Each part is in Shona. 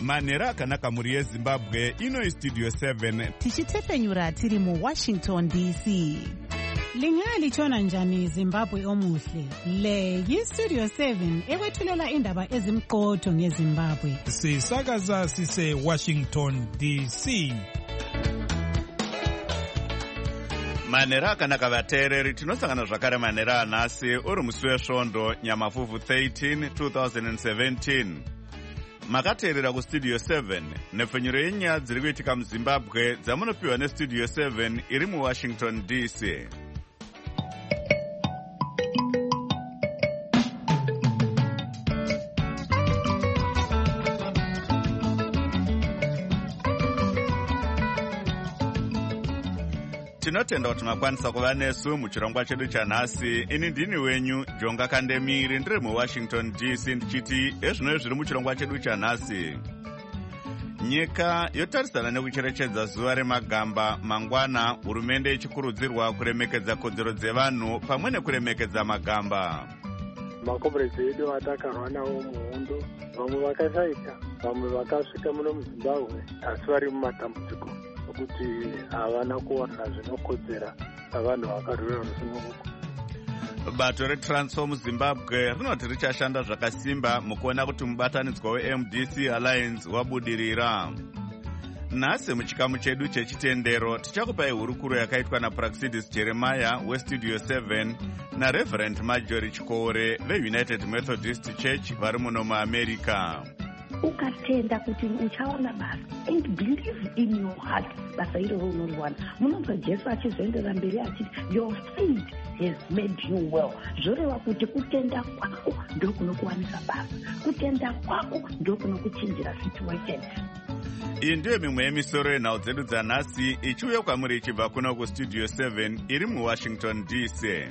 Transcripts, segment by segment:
manhero akanaka mhuri yezimbabwe. Ino Studio 7 tichitepfenyura tiri muWashington DC. Lingalitshona njani Zimbabwe omuhle? Le yiStudio 7 ekwethulela indaba ezimqotho ngeZimbabwe. Sisakaza sise Washington DC. manhero akanaka vateereri, tinosangana zvakare manhero anhasi uri musi wesvondo Nyamavhuvhu 13 2017. Makateerera kuStudio 7 nepfenyuro yenyaya dziri kuitika muZimbabwe dzamunopiwa neStudio 7 iri muWashington DC. Tinotenda kuti makwanisa kuva nesu muchirongwa chedu chanhasi. Ini ndini wenyu Jonga Kandemiri, ndiri muWashington DC, ndichiti ezvino zviri muchirongwa chedu chanhasi. Nyika yotarisana nekucherechedza zuva remagamba mangwana, hurumende ichikurudzirwa kuremekedza kodzero dzevanhu pamwe nekuremekedza magamba. Makomberedzi edu atakarwa nawo muhondo, vamwe vakashaika, vamwe vakasvika muno muZimbabwe asi vari mumatambudziko kuti havana kuwana zvinokodzera avanhu vakarwira rusununguko. Bato reTransform Zimbabwe rinoti richashanda zvakasimba mukuona kuti mubatanidzwa weMDC Alliance wabudirira. Nhasi muchikamu chedu chechitendero tichakupai hurukuro yakaitwa naPraxidis Jeremiah weStudio 7 naReverend Marjorie Chikore veUnited Methodist Church vari muno muAmerica. Ukatenda kuti uchawana basa and believe in your heart basa iro unoriwana. Munonzwa Jesu achizoendera mberi achiti your faith has made you well. Zvoreva kuti kutenda kwako ndio kunokuwanisa basa, kutenda kwako ndio kunokuchinjira situation. Iyi ndiyo mimwe yemisoro yenhau dzedu dzanhasi ichiuya kwamuri ichibva kuno kuStudio 7 iri muWashington DC.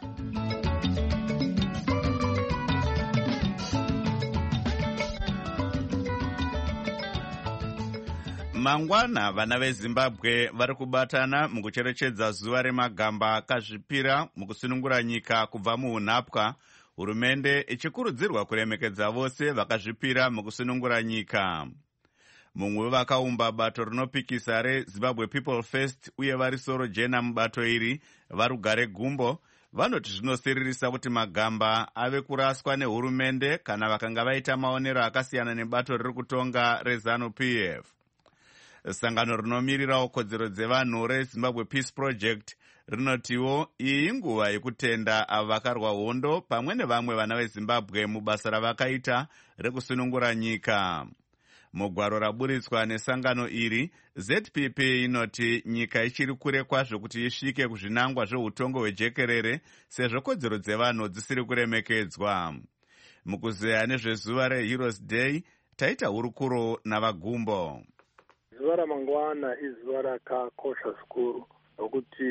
Mangwana vana veZimbabwe vari kubatana mukucherechedza zuva remagamba akazvipira mukusunungura nyika kubva muunhapwa, hurumende ichikurudzirwa kuremekedza vose vakazvipira mukusunungura nyika. Mumwe vakaumba bato rinopikisa reZimbabwe People First uye vari soro jena mubato iri, Varugare Gumbo, vanoti zvinosiririsa kuti magamba ave kuraswa nehurumende kana vakanga vaita maonero akasiyana nebato riri kutonga reZANU-PF. Sangano rinomirirawo kodzero dzevanhu reZimbabwe Peace Project rinotiwo iyi inguva yekutenda avo vakarwa hondo pamwe nevamwe vana veZimbabwe mubasa ravakaita rekusunungura nyika. Mugwaro raburitswa nesangano iri, ZPP inoti nyika ichiri kure kwazvo kuti isvike kuzvinangwa zveutongo hwejekerere sezvo kodzero dzevanhu dzisiri kuremekedzwa. Mukuzeya nezvezuva reHeroes Day taita hurukuro navaGumbo. Zuva ramangwana izuva rakakosha zvikuru nokuti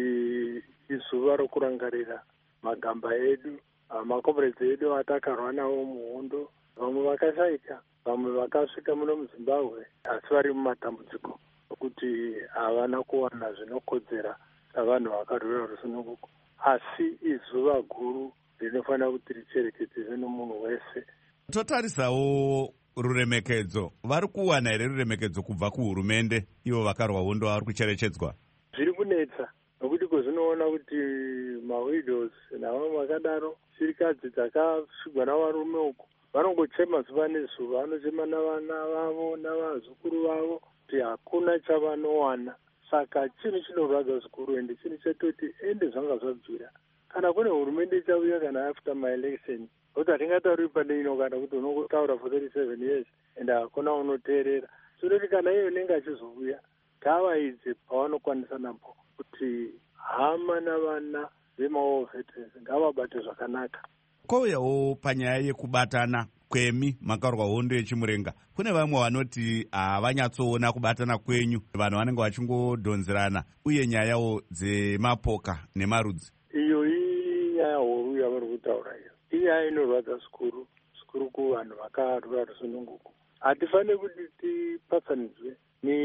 izuva rokurangarira magamba edu, makomberedzi edu atakarwa nawo muhondo, vamwe vakashaika, vamwe vakasvika muno muZimbabwe asi vari mumatambudziko nokuti havana kuwana zvinokodzera savanhu vakarwira rusununguko. Asi izuva guru rinofanira kuti richerechedzwe nomunhu wese. Totarisawo ruremekedzo, vari kuwana here ruremekedzo kubva kuhurumende ivo vakarwa hondo vari kucherechedzwa? Zviri kunetsa nokuti kwezvinoona kuti mawidows navamwe vakadaro, chirikadzi dzakasvigwa navarume uko, vanongochema zuva nezuva, vanochema navana vavo navazukuru vavo kuti hakuna chavanowana. Saka chinhu chinorwadza zvikuru ende chinhu chetoti ende zvanga zvabvira kana kune hurumende ichauya kana after my-election, kuti hatingatauri pande ino kana kuti unongotaura for 37 years ende hakuna unoteerera. Zvinoti kana iyo inenge achizouya ngavaidze pavanokwanisa napo kuti hama navana vemawo veterans ngavabate zvakanaka. Kwouyawo panyaya yekubatana kwemi makarwa hondo yechimurenga, kune vamwe vanoti havanyatsoona kubatana kwenyu, vanhu vanenge vachingodhonzerana, uye nyayawo dzemapoka nemarudzi. Iyo inyaya huru yavari kutaura iyo. Inyaya inorwadza zvikuru kuvanhu vakarwira rusununguko. Hatifaniri kuti tipatsanidzwe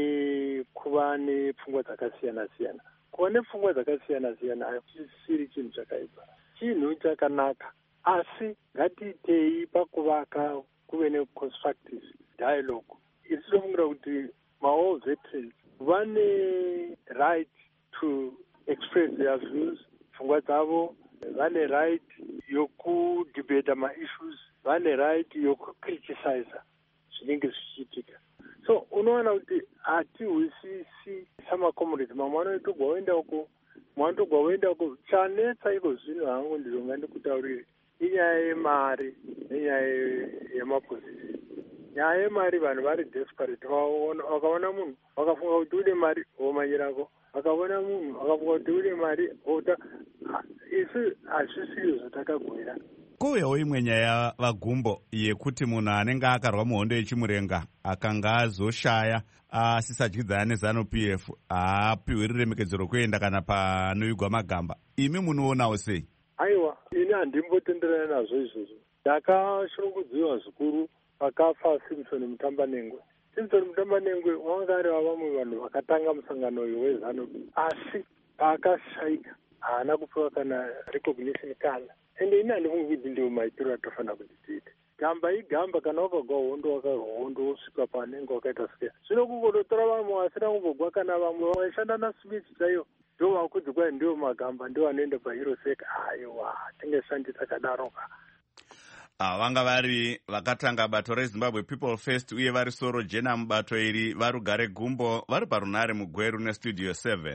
nekuva nepfungwa dzakasiyana-siyana. Kuva nepfungwa dzakasiyana-siyana hakusiri chinhu chakaipa, chinhu chakanaka. Asi ngatiitei pakuvaka kuve neconstructive dialogue isi tofungira kuti maall veterans vane right to express their views, pfungwa dzavo, vane right yokudebata maissues, vane right yokukriticize zvinenge zvichiitika. So unoona kuti hatihwisisi samacomrades, mamwe anotogwa waenda uko, mwanotogwa waenda uko. Chanetsa iko zvino hangu ndizonga ndikutaurire inyaya yemari nenyaya yemapozisi. Nyaya yemari vanhu vari desperate, vakaona munhu vakafunga kuti une mari womanyirako, vakaona munhu vakafunga kuti une mari ota. Isi hazvisiyo zvatakagwira. Kouyawo imwe nyaya vagumbo yekuti munhu anenge akarwa muhondo yechimurenga akanga azoshaya asisadyidzana neZANU-PF haapiwe riremekedzero kuenda kana panovigwa magamba. Imi munoonawo sei? Aiwa, ini handimbotenderana nazvo izvozvo. Ndakashungudziwa zvikuru pakafa Simpson Mutambanengwe. Simpson Mutambanengwe wanga ari vamwe vanhu vakatanga musangano uyu weZANU-PF, asi paakashaika haana kupiwa kana recognition kana. Ende ini handifungi kuti ndiwo maitiro atofanira kuti tiite. Gamba igamba, kana wakagwa hondo wakagwa hondo wosvika panenge wakaita sike. Zvino kungototora vamwe vasina kumbogwa kana vamwe vaishanda naspeech chaiyo ndo vakudzi kwai ndiwo magamba ndiwo anoenda pahero seka. Aiwa, tingesandi takadaroka. Vanga vari vakatanga bato reZimbabwe People First uye vari soro jena mubato iri Varugare Gumbo vari parunare mugweru neStudio 7.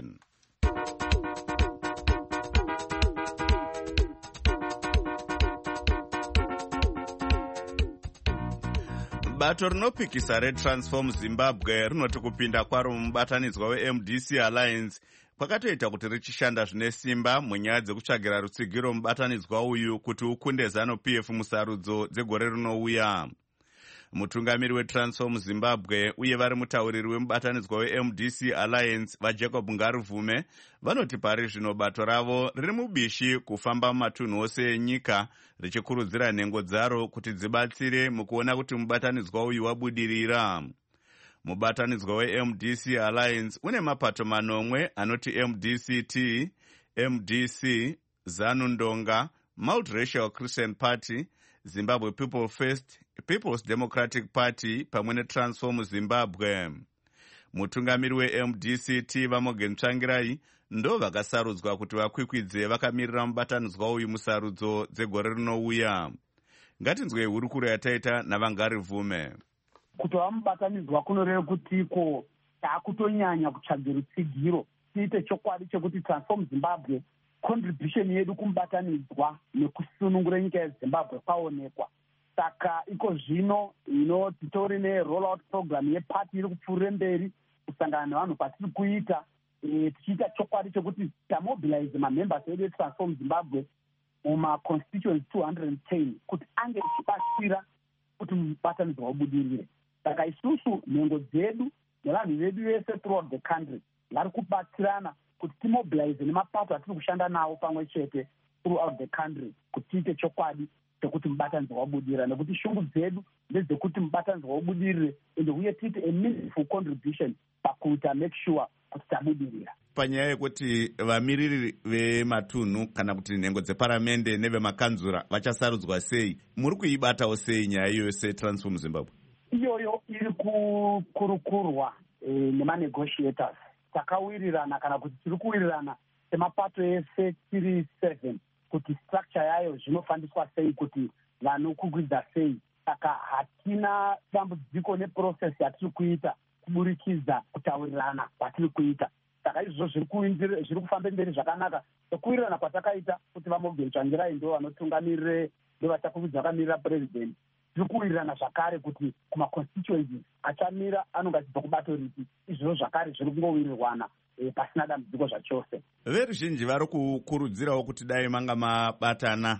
Bato rinopikisa reTransform Zimbabwe rinoti kupinda kwaro mubatanidzwa weMDC Alliance kwakatoita kuti richishanda zvine simba munyaya dzekutsvagira rutsigiro mubatanidzwa uyu kuti ukunde ZANU-PF musarudzo dzegore rinouya. Mutungamiri weTransform Zimbabwe uye vari mutauriri wemubatanidzwa weMDC Alliance vaJacob Ngaruvume vanoti pari zvino bato ravo riri mubishi kufamba mumatunhu ose enyika richikurudzira nhengo dzaro kuti dzibatsire mukuona kuti mubatanidzwa uyu wabudirira. Mubatanidzwa weMDC Alliance une mapato manomwe anoti MDCT, MDC, ZANU-Ndonga, Multiracial Christian Party, Zimbabwe People First, People's Democratic Party pamwe neTransform Zimbabwe. Mutungamiri weMDCT Vamogen Tsvangirai ndo vakasarudzwa kuti vakwikwidze vakamirira mubatanidzwa uyu musarudzo dzegore rinouya. Ngatinzwe hurukuro yataita naVangarivume. Kuti vamubatanidzwa kunoreva kuti iko taakutonyanya kutsvaga rutsigiro tiite chokwadi chekuti Transform Zimbabwe contribution yedu kumubatanidzwa nekusunungura nyika yeZimbabwe kwaonekwa. Saka iko zvino titori ne-rollout program yepati iri kupfuurire mberi kusangana nevanhu patiri kuita tichiita chokwadi chekuti tamobilize mamembers edu eTransform Zimbabwe mumaconstituency 210 kuti ange ichibatsira kuti mubatanidzwa ubudirire. Saka isusu nhengo dzedu nevanhu vedu vese throughout the country vari kubatsirana kuti timobilize nemapato atiri kushanda nawo pamwe chete throughout the country kuti tiite chokwadi chekuti mubatanidzwa wabudira, nekuti shungu dzedu ndedzekuti mubatanidzwa wabudirire ende uye tiite a meaningful contribution pakuita make sure kuti tabudirira. Panyaya yekuti vamiriri vematunhu kana kuti nhengo dzeparamende nevemakanzura vachasarudzwa sei, muri kuibatawo sei nyaya iyoyo seTransform Zimbabwe? Iyoyo iri kukurukurwa nemanegotiators. Takawirirana kana kuti tiri kuwirirana semapato ese tiri 7 kuti structure yayo zvinofambiswa sei, kuti vanokukwidza sei. Saka hatina dambudziko neprocess yatiri kuita kuburikidza kutaurirana kwatiri kuita. Saka izvozvo zviri kufamba mberi zvakanaka. Sekuwirirana kwatakaita kuti Vamogen Tsvangirai ndo vanotungamirire, ndo vachakukwidza vakamirira president. Tiri kuwirirana zvakare kuti kumaconstituencies achamira anonga achibva kubato ripi. Izvozvo zvakare zviri kungowirirwana pasina dambudziko zvachose. Veruzhinji vari kukurudzirawo kuti dai manga mabatana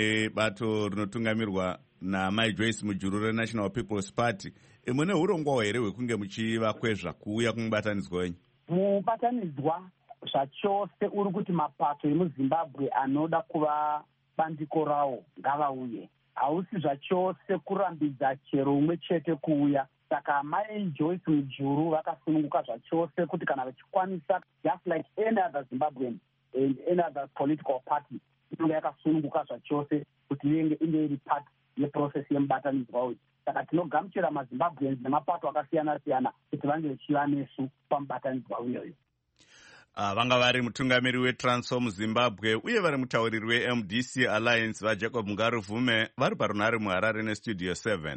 nebato rinotungamirwa naMai Joyce Mujuru reNational People's Party, mune urongwawo here hwekunge muchivakwezva kuuya kumubatanidzwa wenyu? Mubatanidzwa zvachose uri kuti mapato emuZimbabwe anoda kuva bandiko rawo ngavauye. Hausi zvachose kurambidza chero umwe chete kuuya. Saka Mai Joyce Mujuru vakasununguka zvachose kuti kana vachikwanisa, just like any other Zimbabwean and any other political party, inonga yakasununguka zvachose kuti inge iri part yeprocess yemubatanidzwa uyu. saka tinogamuchira mazimbabweans nemapato akasiyana-siyana kuti vange vechiva nesu pamubatanidzwa uyoyo. Vanga vari mutungamiri weTransform Zimbabwe uye vari mutauriri weMDC Alliance vaJacob Ngaruvume vari parunhare muHarare neStudio 7.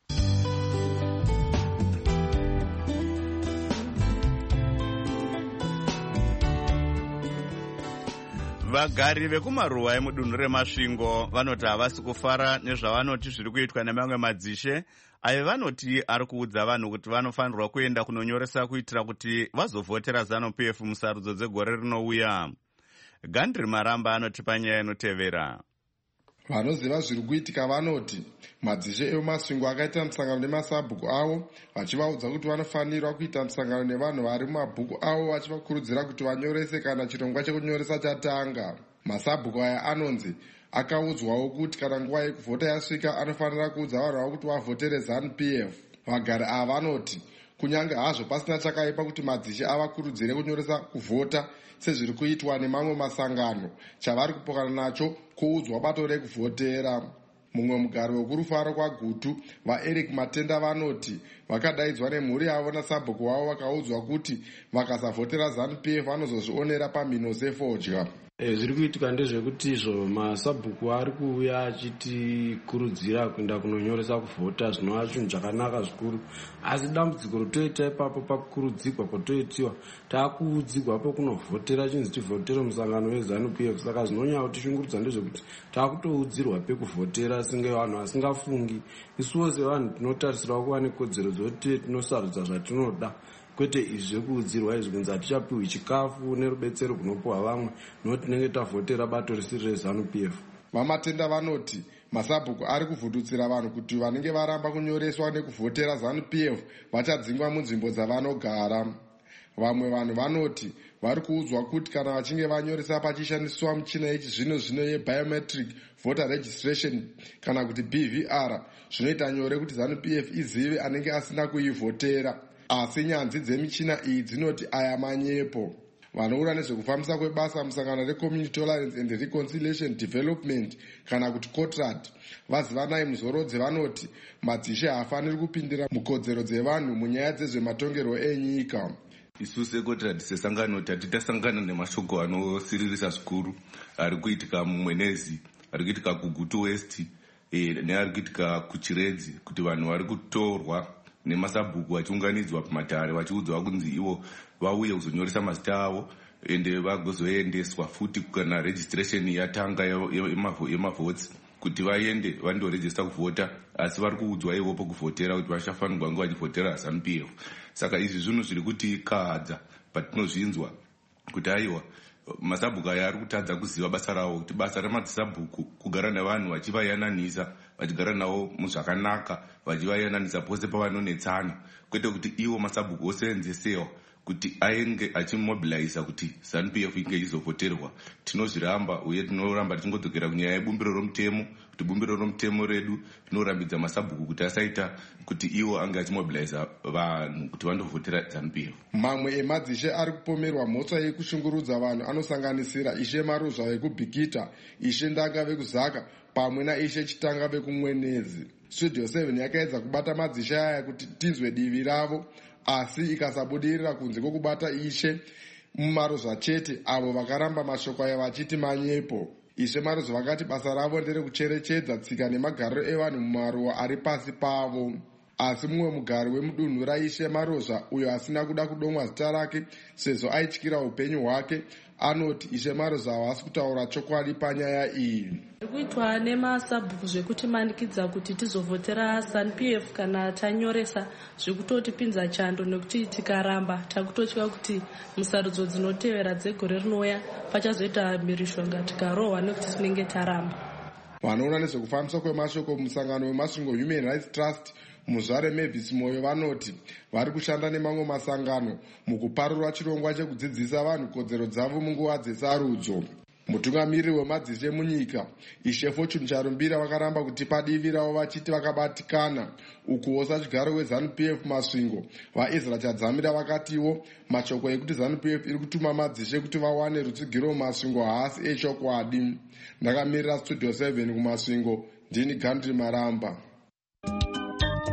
Vagari vekumaruwa emudunhu reMasvingo vanoti havasi kufara nezvavanoti zviri kuitwa nemamwe madzishe ayo vanoti ari kuudza vanhu kuti vanofanirwa kuenda kunonyoresa kuitira kuti vazovhotera ZANU-PF musarudzo dzegore rinouya. Gandri Maramba anoti panyaya inotevera. Vanoziva zviri kuitika vanoti madzishe eMasvingo akaita musangano nemasabhuku avo vachivaudza kuti vanofanirwa kuita musangano nevanhu vari mumabhuku avo vachivakurudzira kuti vanyorese kana chirongwa chekunyoresa chatanga. Masabhuku aya anonzi akaudzwawo kuti kana nguva yekuvhota yasvika anofanira kuudza vanhu vavo kuti vavhotere ZANU-PF. Vagari ava vanoti kunyange hazvo pasina chakaipa kuti madzishe avakurudzire kunyoresa kuvhota sezviri kuitwa nemamwe masangano, chavari kupokana nacho kuudzwa bato rekuvhotera. Mumwe mugari wekurufaro kwaGutu vaEric Matenda vanoti vakadaidzwa nemhuri yavo nasabhuku wavo vakaudzwa kuti vakasavhotera ZANU-PF vanozozvionera pamhino sefodya. Zviri kuitika ndezvekuti izvo masabhuku ari kuuya achitikurudzira kuenda kunonyoresa kuvhota zvinova chinhu chakanaka zvikuru, asi dambudziko rotoita ipapo pakukurudzirwa kwotoitiwa taakuudzirwa pekunovhotera chinzi tivhotere musangano weZANU-PF. Saka zvinonyanya kutishungurudza ndezvekuti taakutoudzirwa pekuvhotera senge vanhu vasingafungi. Isuwo sevanhu tinotarisirwa kuva nekodzero dzokuti tinosarudza zvatinoda, kwete izvi zvekuudzirwa izvi kunzi hatichapiwi chikafu nerubetsero kunopiwa vamwe nokuti tinenge tavhotera bato risiri reZANU-PF. Vamatenda vanoti masabhuku ari kuvhundutsira vanhu kuti vanenge varamba kunyoreswa nekuvhotera ZANU-PF vachadzingwa munzvimbo dzavanogara. Vamwe vanhu vanoti vari kuudzwa kuti kana vachinge vanyoresa pachishandiswa michina yechizvino-zvino yebiometric voter registration kana kuti BVR, zvinoita nyore kuti ZANU-PF izive anenge asina kuivhotera. Asi nyanzvi dzemichina iyi dzinoti aya manyepo. Vanoona nezvekufambisa kwebasa musangano reCommunity Tolerance and Reconciliation Development kana kuti COTRAD vazivanai muzorodzi vanoti madzishe haafaniri kupindira mukodzero dzevanhu munyaya dzezvematongerwo enyika. Isu seCOTRAD sesangano tati tasangana nemashoko anosiririsa zvikuru ari kuitika muMwenezi, ari kuitika kuGutu West neari kuitika kuChiredzi, kuti vanhu vari kutorwa nemasabhuku vachiunganidzwa pamatare vachiudzwa kunzi ivo vauye kuzonyoresa mazita avo ende vagozoendeswa futi kana registration yatanga yemavhotsi kuti vaende vandorejista kuvhota, asi vari kuudzwa ivo pokuvhotera kuti vachafanirwa nguva vachivhotera ZANU-PF. Saka izvi zvinhu zviri kutikahadza patinozvinzwa kuti aiwa masabhuku aya ari kutadza kuziva basa ravo, kuti basa remadzisabhuku kugara nevanhu vachivayananisa, vachigara navo muzvakanaka, vachivayananisa pose pavanonetsana, kwete kuti ivo masabhuku oseenzesewa kuti ainge achimobiliza kuti ZANU-PF inge ichizovhoterwa. Tinozviramba uye tinoramba tichingodzokera kunyaya yebumbiro romutemo, kuti bumbiro romutemo redu rinorambidza masabhuku kuti asaita kuti iwo ange achimobiliza vanhu kuti vandovhotera ZANU-PF. Mamwe emadzishe ari kupomerwa mhosva yekushungurudza vanhu anosanganisira Ishe Maruzva vekubhikita, Ishe Ndanga vekuzaka pamwe naIshe Chitanga vekumwenezi. Studio 7 yakaedza kubata madzishe aya kuti tinzwe divi ravo, asi ikasabudirira kunze kwokubata Ishe Maruzva chete avo vakaramba mashoko aya vachiti manyepo. Ishe Maruzva vakati basa ravo nderekucherechedza tsika nemagariro evanhu mumaruwa ari pasi pavo. Asi mumwe mugari wemudunhu raIshe Maruzva uyo asina kuda kudomwa zita rake sezvo aityira upenyu hwake anoti Ishe Maruzva havasi kutaura chokwadi panyaya iyi. Kuitwa nemasabhuku zvekuti manikidza kuti tizovhotera ZANU-PF kana tanyoresa zvekutotipinza chando, nekuti tikaramba takutotya kuti musarudzo dzinotevera dzegore rinouya pachazoita mhirishonga tikarohwa nekuti tinenge taramba. Vanoona nezvekufambiswa kwemashoko musangano weMasvingo Human Rights Trust muzvare Mavis Moyo vanoti vari kushanda nemamwe masangano mukuparura chirongwa chekudzidzisa vanhu kodzero dzavo munguva dzesarudzo. Mutungamiriri wemadzishe munyika Ishe Fortune Charumbira vakaramba kuti padivi ravo vachiti vakabatikana ukuosa chigaro weZANU-PF Masvingo. VaEzra Chadzamira vakatiwo mashoko ekuti ZANU-PF iri kutuma madzishe kuti vawane rutsigiro mumasvingo haasi echokwadi. Ndakamirira Studio 7 kumasvingo, ndini Gandhi Maramba.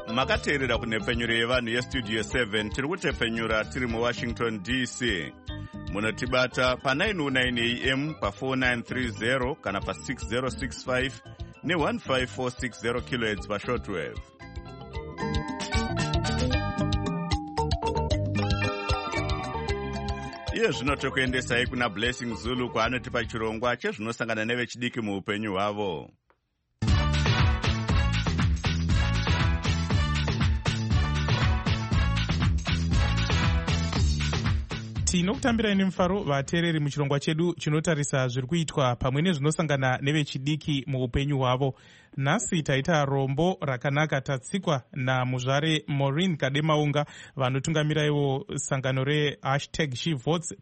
makateerera kunhepfenyuro yevanhu yestudio 7 tiri kutepfenyura tiri muwashington dc. Munotibata pa909 am pa4930 kana pa6065 ne15460 kHz pashortwave. Iye zvino tokuendesai kuna Blessing Zulu kwaanotipa chirongwa chezvinosangana nevechidiki muupenyu hwavo. Tinokutambirai nemufaro vateereri muchirongwa chedu chinotarisa zviri kuitwa pamwe nezvinosangana nevechidiki muupenyu hwavo. Nhasi taita rombo rakanaka tatsikwa namuzvare Maureen Kademaunga vanotungamiraiwo sangano re#SheVotes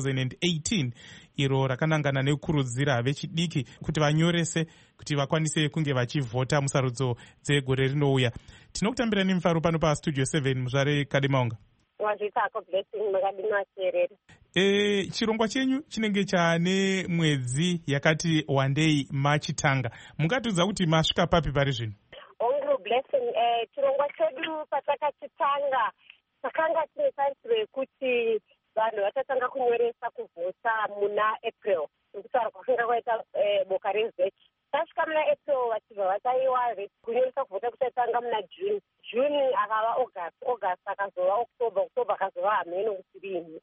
2018 iro rakanangana nekukurudzira vechidiki kuti vanyorese kuti vakwanise kunge vachivhota musarudzo dzegore rinouya. Tinokutambirai nemufaro pano pastudio 7 muzvare Kademaunga. Wazvitako Blessing makadima teereri. Chirongwa chenyu chinenge chane mwedzi yakati wandei machitanga. Mungatiudza kuti masvika papi pari zvino? Ongu Blessing, chirongwa chedu patakachitanga takanga tine tarisiro yekuti vanhu vatatanga kunyoresa kuvhota muna April. Nokutaura kwakunga kwaita boka rezeki. Tasvika muna April vachibva vataiwa kunyoresa kuvhota kuchatanga muna June. June akava August akazova October akazova hameno kuti rini.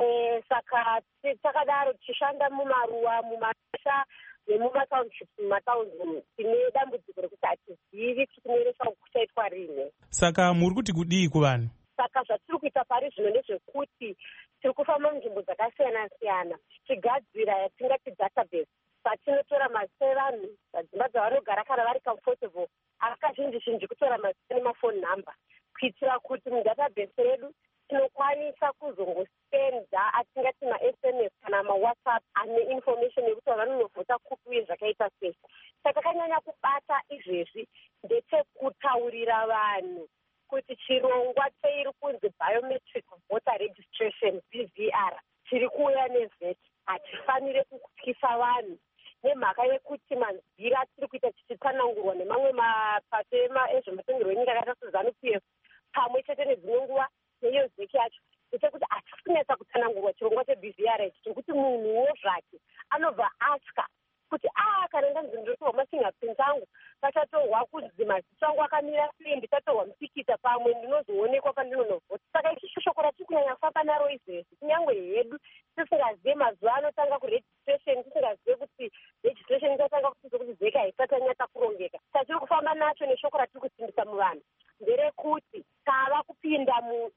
Saka takadaro tichishanda mumaruwa, mumasha nemumatownship, mumatowns tine dambudziko rekuti hatizivi kuti kunyoresa kuchaitwa rini. Saka muri kuti kudii kuvanhu? Saka zvatiri kuita pari zvino ndezvekuti tiri kufamba munzvimbo dzakasiyana siyana tichigadzira yatingati database. Patinotora mazita evanhu, padzimba dzavanogara kana vari comfortable, akazhinji kutora mazita nemafoni namba, kuitira kuti mudatabase redu tinokwanisa kuzongosenda atingati ma-SMS kana ma-WhatsApp ane information yekuti vanonovhota kupi uye zvakaita sei. Saka takanyanya kubata izvezvi ndechekutaurira vanhu kuti chirongwa cheiri kunzi biometric voter registration BVR chiri kuuya nevheti hatifanire kutyisa vanhu nemhaka yekuti manzira tiri kuita tichitsanangurwa nemamwe mapato ezvematongero enyika akaita seZANU-PF pamwe chete nedzimwe nguva neiyo zeki yacho ndechekuti hatisi kunetsa kutsanangurwa chirongwa cheBVR ichi chekuti munhuwo zvake anobva atya kuti kana ndanzi ndotorwa mafingerprints angu pachatorwa kunzi mazita angu akamira sei, ndichatorwa mutikita pamwe ndinozoonekwa pandinonovhota. Saka ichi shoko ratiri kunyanya kufamba naro izvezvi kunyange hedu tisingazive mazuva anotanga kuregistration, tisingazive kuti registration ichatanga kutiza kuti zeka haisati yanyatsa kurongeka. Tatiri kufamba nacho neshoko ratiri kusimbisa muvanhu nderekuti tava kupinda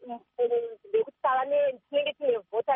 nekuti tinenge tine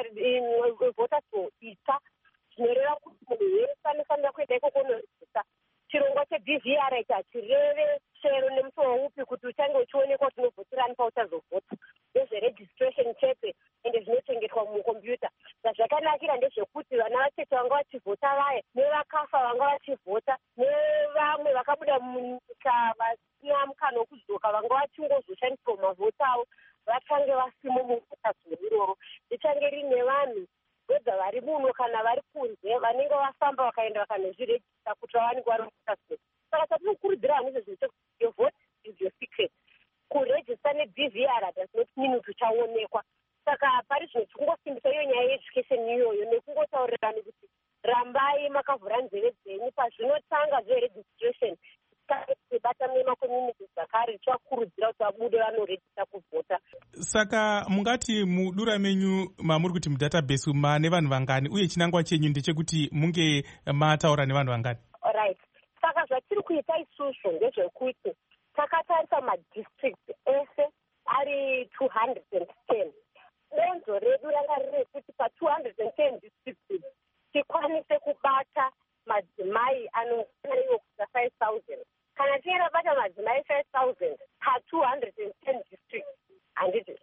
vota store itsva zvinoreva kuti munhu wese anofanira kuenda ikoko kunoregista. Chirongwa cheBVR ichi hachireve chero nemutowo upi kuti uchange uchionekwa kuti unovhoterani pauchazovhota. Ndezveregistration chete ende zvinochengetwa mukombiyuta. Zvazvakanakira ndezvekuti vana vacheche vanga vachivhota vaya nevakafa vanga vachivhota nevamwe vakabuda munyika vasina mukana wokudzoka vanga vachingozoshandiswa mavhota avo vachange vasimo muvhota zuva iroro. Richange rine vanhu vedza vari muno kana vari kunze vanenge vafamba vakaenda vakanozviregista kuti vavanenge vari muvhota zuva. Saka tatinokurudzira vanhu izvezvi kuti your vote is your secret. Kuregista neBVR does not mean kuti uchaonekwa. Saka pari zvino tikungosimbisa iyo nyaya yeeducation iyoyo nekungotaurirani kuti rambai makavhura nzeve dzenyu pazvinotanga zveregistration tibata nemakommunity dzakare tivakurudzira kuti vabude vanoregista kuvhota. Saka mungati mudura menyu mamuri kuti mudatabase mane vanhu vangani uye chinangwa chenyu ndechekuti munge mataura nevanhu vangani? Alright. Saka zvatiri kuita isusu ndezvekuti takatarisa madistrict ese ari 210. Donzo redu ranga riri rekuti pa210 districts tikwanise kubata madzimai anokwanaiwo kuita 5,000. Kana tiera bata madzimai 5,000 pa210 districts handiti.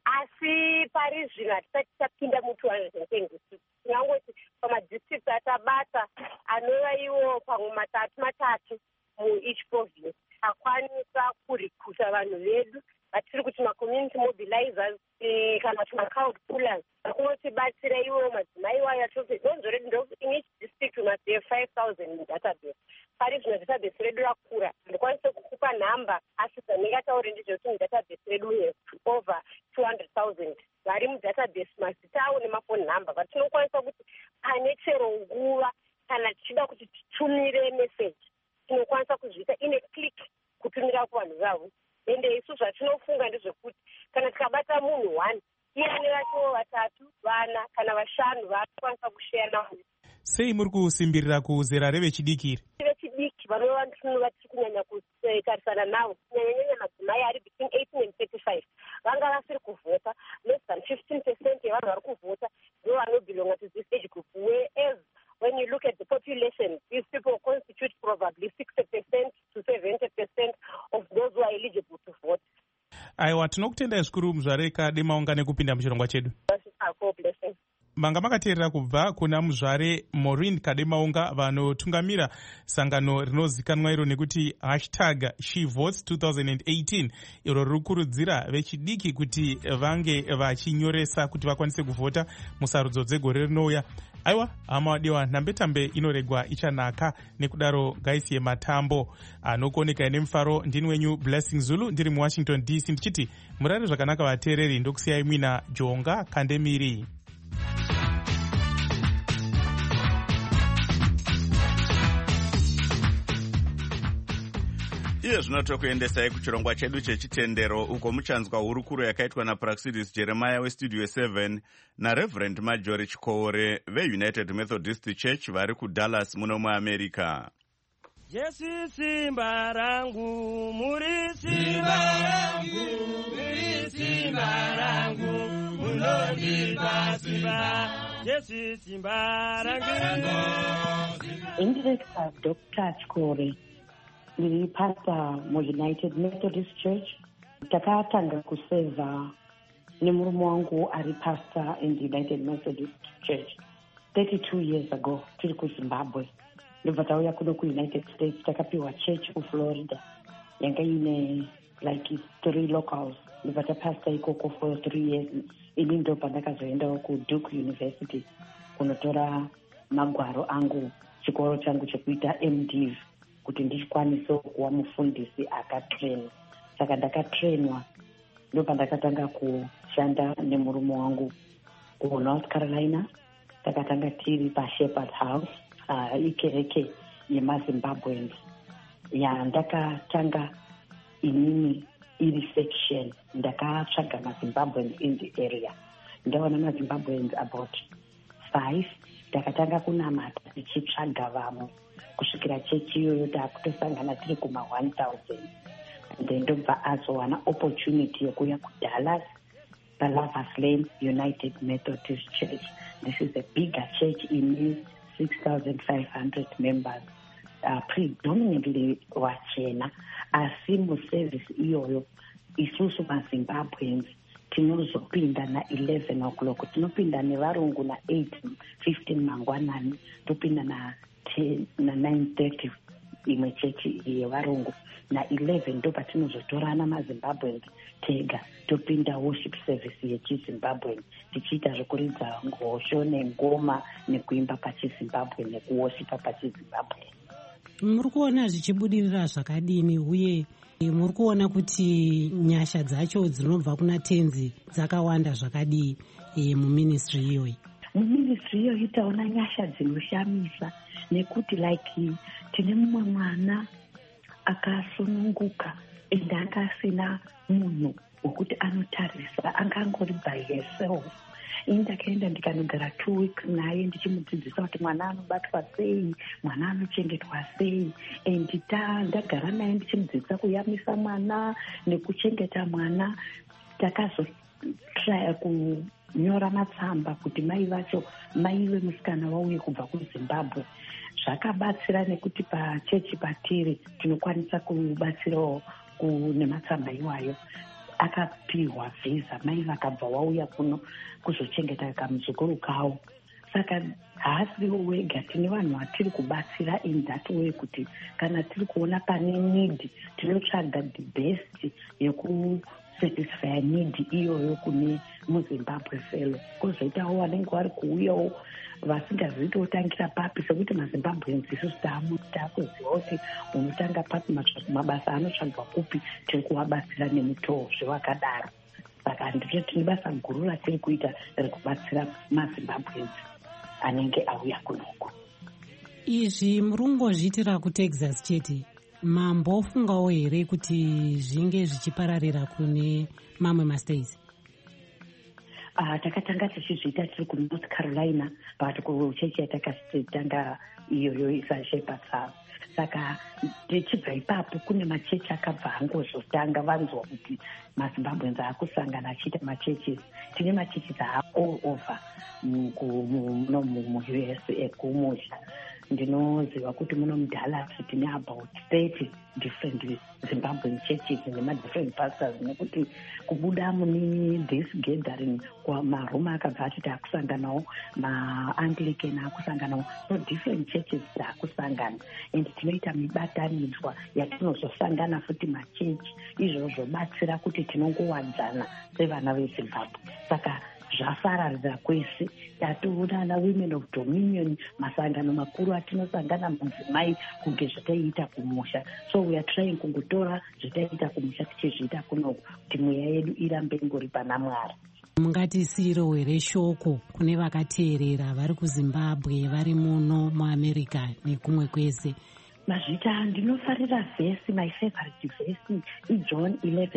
Asi pari zvino hatisati tapinda mu210 districts. Tinangoti pamadistricts atabata anova iwo pamwe matatu mueach province akwanisa kurikuta vanhu vedu vatiri kuti macommunity mobilizers kana kuti macrowd pullers akunotibatsira iwo madzimai wayo atoti donzo redu ndokuti in each district we must have 5,000 in database. Pari zvino database redu rakura ndikwanise kukupa nhamba asi dzandingataure ndizvo mudatabase redu we have over 200,000 vari mudatabase, mazita avo nemafoni number, vatinokwanisa kuti pane chero nguva kana tichida kuti titumire meseji tinokwanisa kuzviita ine click kutumira kuvanhu vavo. Ende isu zvatinofunga ndezvekuti kana tikabata munhu 1 iye ane vachowo 3, 4 kana 5 vaakwanisa kushare navo. Sei muri kusimbirira kuzera revechidiki? Vechidiki vanova vatiri kunyanya kutarisana navo, kunyanyanyanya madzimai ari between 18 and 35 vanga vasiri kuvhota. Less than 15% yevanhu vari kuvhota ndivo vanobelonga to this age group, whereas when you look at the population, these people constitute probably 60% to 70% of those who are eligible to vote. Aiwa, tinokutendai zvikuru muzvare Kademaunga nekupinda muchirongwa chedu. Manga makateerera kubva kuna muzvare Maureen Kademaunga vanotungamira sangano rinozikanwa iro nekuti #SheVotes2018 iro riri kurudzira vechidiki kuti vange vachinyoresa kuti vakwanise kuvhota musarudzo dzegore rinouya. Aiwa, hama wadiwa, nhambetambe inoregwa ichanaka, nekudaro ngaisiye matambo anokuoneka nemufaro. Ndini wenyu Blessing Zulu ndiri muWashington DC ndichiti murare zvakanaka vateereri, ndokusiyai mwina Jonga Kandemiri. Iye zvino tokuendesai kuchirongwa chedu chechitendero, uko muchanzwa hurukuro yakaitwa naPraxidis Jeremiah weStudio 7 naReverend Marjorie Chikore veUnited Methodist Church vari kuDallas muno muAmerica. Jesu simba rangu, muri simba rangu, muri simba rangu, munondipa simba. Jesu simba rangu. Indirector Dr. Chikore, ndiri pastor muUnited Methodist Church. Takatanga kuseva nemurume wangu ari pastor in the United Methodist Church 32 years ago. Tiri kuZimbabwe, ndobva tauya kuno kuUnited States. Takapiwa church kuFlorida yanga ine like 3 locals. Ndobva tapastor ikoko for 3 years. Ini ndo pandakazoendawo kuDuke University kunotora magwaro angu, chikoro changu chekuita MDiv, kuti ndikwanisewo kuva mufundisi akatrainwa. Saka ndakatrainwa ndopandakatanga kushanda nemurume wangu kuNorth Carolina. Takatanga tiri paShepherd House, ikereke yemaZimbabweans. Ndakatanga inini iri section, ndakatsvaga maZimbabweans in the area. Ndaona maZimbabweans about 5. Ndakatanga kunamata tichitsvaga vamwe kusvikira chechi iyoyo takutosangana tiri kuma 1000. Then ndobva azowana opportunity yekuya kuDallas paLovers Lane United Methodist Church. This is a bigger church in 6,500 members, predominantly wachena. Asi muservice iyoyo isusu maZimbabweans tinozopinda na 11 o'clock, tinopinda nevarungu na 8:15 mangwanani, topinda na 10 na 9:30 imwe chechi yevarungu, na 11 ndo patinozotorana maZimbabweans tega topinda worship service yechiZimbabwe, tichiita zvokuridza ngosho nengoma nekuimba pachiZimbabwe nekuwoshipa pachiZimbabwe. Muri kuona zvichibudirira zvakadini, uye muri kuona kuti nyasha dzacho dzinobva kuna tenzi dzakawanda zvakadii muministry iyoyi? Muministry iyoyi taona nyasha dzinoshamisa, nekuti like tine mumwe mwana akasununguka ende anga asina munhu wekuti anotarisa, anga angori by herself. Ndakaenda ndikanogara 2 weeks naye ndichimudzidzisa kuti mwana anobatwa sei, mwana anochengetwa sei. Ndagara naye ndichimudzidzisa kuyamisa mwana nekuchengeta mwana. Takazotraya kunyora matsamba kuti mai vacho, mai vemusikana vauye kubva kuZimbabwe. Zvakabatsira nekuti pachechi patiri tinokwanisa kubatsirawo nematsamba iwayo. Akapiwa visa, mai vakabva wauya kuno kuzochengeta kamuzukuru kawo. Saka haasiwo wega, tine vanhu vatiri kubatsira in that way, kuti kana tiri kuona pane need tinotsvaga the best yekusatisfy need iyoyo kune muzimbabwe felo. Kwozoitawo vanenge vari kuuyawo vasingazivi kuti votangira papi, sekuti mazimbabweans isusu taakuziva kuti unotanga papi, mabasa anotsvagwa kupi, tiri kuvabatsira nemutoo zvevakadaro. Saka ndito tine basa guru ratiri kuita rekubatsira mazimbabweans anenge auya kunoku. Izvi murungozviitira kuTexas chete, mambofungawo here kuti zvinge zvichipararira kune mamwe mastates? Takatanga tichizviita tiri kuNorth Carolina, but kuchechi yatakatanga iyoyo isashepa. Saka tichibva ipapo kune machechi akabva angozotanga vanzwa kuti mazimbabweans aakusangana achiita machechi. Tine machechi all over mu-US ekumusha. Ndinoziva kuti muno muDallas tine about 30 different Zimbabwean churches nema-different pastors, nekuti kubuda mune this gathering maRoma akabva ati taakusanganawo, maAnglican aakusanganawo, so different churches taakusangana, and tinoita mibatanidzwa yatinozosangana futi machechi, izvozvo batsira kuti tinongowadzana sevana veZimbabwe. Saka zvafararira kwese, tatoonana women of dominion, masangano makuru atinosangana mudzimai kunge zvataiita kumusha. So we are trying kungotora zvataiita kumusha tichizviita kunoku kuti mweya yedu irambe ingori pana Mwari. Mungatisiro here shoko kune vakateerera vari kuZimbabwe, vari muno muAmerica nekumwe kwese? Mazvita ndinofarira vhesi, my favorite vhesi iJohn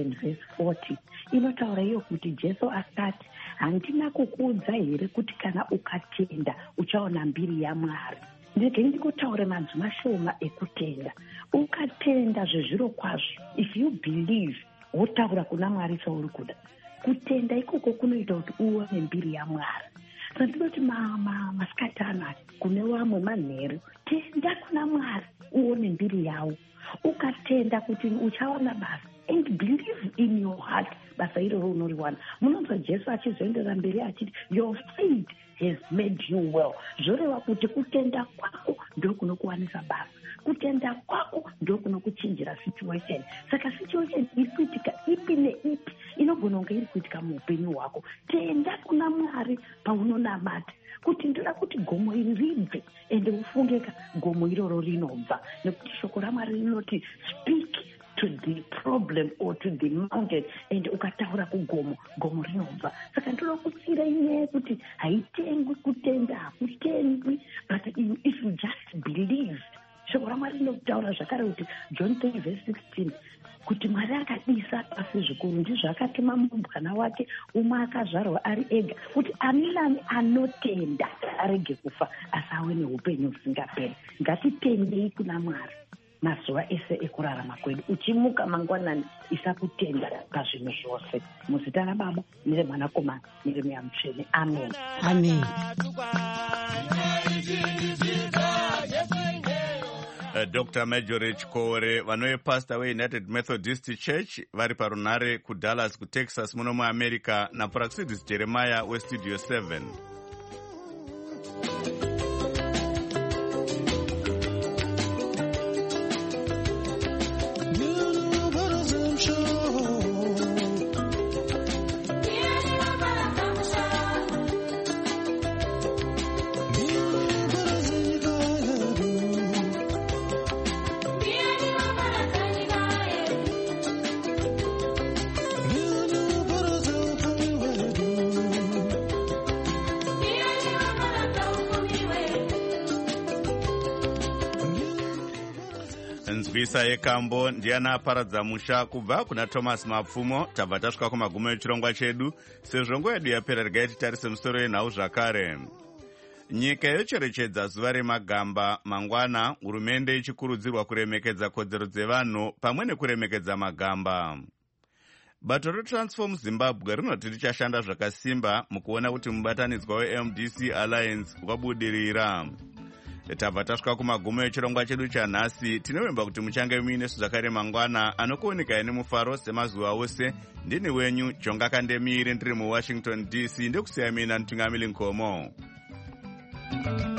11:40 inotaura iyo kuti Jesu akati, handina kukuudza here kuti kana ukatenda uchaona mbiri yaMwari? Ndege ndikotaura manzwi mashoma ekutenda. Ukatenda zvezviro kwazvo, if you believe, wotaura kuna Mwari sauri kuda. Kutenda ikoko kunoita kuti uone mbiri yaMwari. Ndinoti masikati anaya kune vamwe manheru, tenda kuna Mwari uone mbiri yawo. Ukatenda kuti uchaona basa, and believe in your heart, basa iroro unoriwana. Munonzwa Jesu achizoendera mberi achiti, your faith has made you well. Zvoreva kuti kutenda kwako ndio kunokuwanisa basa, kutenda kwako ndio kunokuchinjira situation. Saka situation iri kuitika ipi neipi inogona kunge iri kuitika muupenyu hwako, tenda kuna Mwari paunonamata kuti ndoda kuti gomo iri ribve, ende ufungeka gomo iroro rinobva, nekuti shoko raMwari rinoti speak to the problem or to the mountain, and ukataura kugomo, gomo rinobva. Saka ndoda kutsira inyaya kuti haitengwi kutenda, hakutengwi, but if you just believe. Shoko raMwari rinotaura zvakare kuti John 3:16 kuti Mwari akadisa pasi zvikuru, ndizvo akatuma murumbwana wake umwe akazvarwa ari ega, kuti ani nani anotenda arege kufa asi ave neupenyu husingaperi. Ngatitendei kuna Mwari mazuva ese ekurarama kwedu, uchimuka mangwanani isakutenda pazvinhu zvose. Muzita raBaba nereMwanakomana nereMweya Mutsvene. Amen. Amen. Dr. Marjorie Chikore, vanoyepastor weUnited Methodist Church, vari parunhare kuDallas kuTexas muno muAmerica, naPraxidis Jeremiah weStudio 7. Nzwisa yekambo ndiana aparadza musha kubva kuna Thomas Mapfumo. Tabva tasvika kumagumo echirongwa chedu, sezvo nguva yedu yapera. Regai titarise musoro yenhau zvakare. Nyika yocherechedza zuva remagamba mangwana, hurumende ichikurudzirwa kuremekedza kodzero dzevanhu pamwe nekuremekedza magamba. Bato reTransform Zimbabwe rinoti richashanda zvakasimba mukuona kuti mubatanidzwa weMDC Alliance wabudirira. Tabva tasvika kumagumo echirongwa chedu chanhasi. Tinovimba kuti muchange muinesu zvakare mangwana anokuonekai nemufaro semazuva ose. Ndini wenyu Jonga Kandemire ndiri muWashington DC, ndekusiyamina Ntungamili Nkomo.